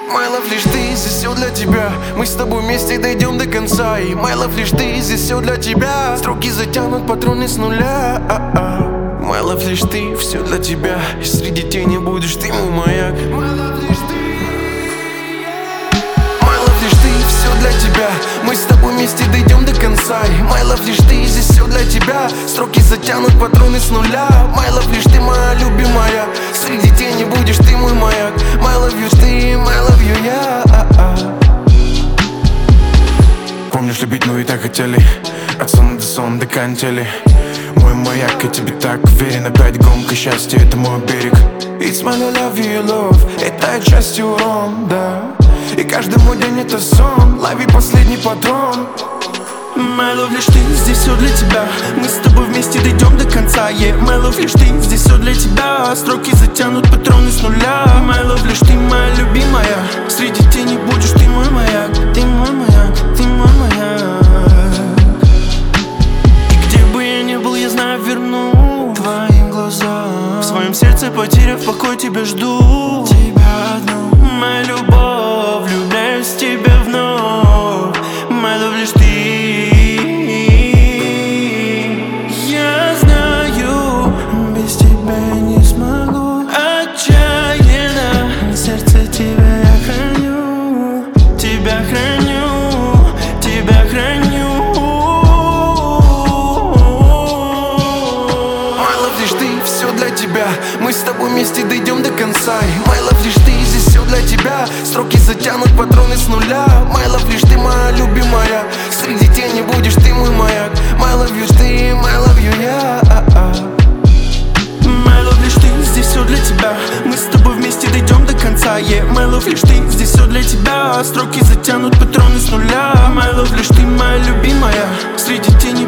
My love, лишь ты, здесь все для тебя. Мы с тобой вместе дойдем до конца. И my love, лишь ты, здесь все для тебя. Строки затянут патроны с нуля. My love, лишь ты, все для тебя. И среди тени будешь ты мой маяк. My love, лишь ты. My love, лишь ты, все для тебя. Мы с тобой вместе дойдем до конца. И my love, лишь ты, здесь все для тебя. Строки затянут патроны с нуля. My love, лишь ты, моя любимая. Среди тени будешь ты мой маяк. My love you ты, my love you я. Помнишь, любить, ну и так хотели. От сона до сон до кантели. Мой маяк, я тебе так уверен. Опять гонка счастья, это мой берег. It's my love, you love. Это часть урон, да. И каждый мой день это сон. Лови последний патрон. My love, лишь ты, здесь все для тебя. Мы с тобой вместе дойдем до конца. My love, лишь ты, здесь все для тебя. Строки затянут патроны с нуля. My love, лишь ты, моя любимая. Среди тени будешь ты мой маяк. Ты мой маяк, ты мой маяк. И где бы я ни был, я знаю, верну твоим глазам. В своем сердце, потеряв покой, тебя жду. Тебя одну, моя любовь, влюбляюсь в тебя вновь. My love, лишь ты. Мы с тобой вместе дойдем до конца. И my love, лишь ты, здесь все для тебя. Строки затянут патроны с нуля. My love, лишь ты, моя любимая. Среди тени будешь ты мой маяк. My love you ты, my love you я. My love, лишь ты, здесь все для тебя. Мы с тобой вместе дойдем до конца. My love, лишь ты, здесь все для тебя. Строки затянут патроны с нуля. My love, лишь ты, моя любимая. Среди тени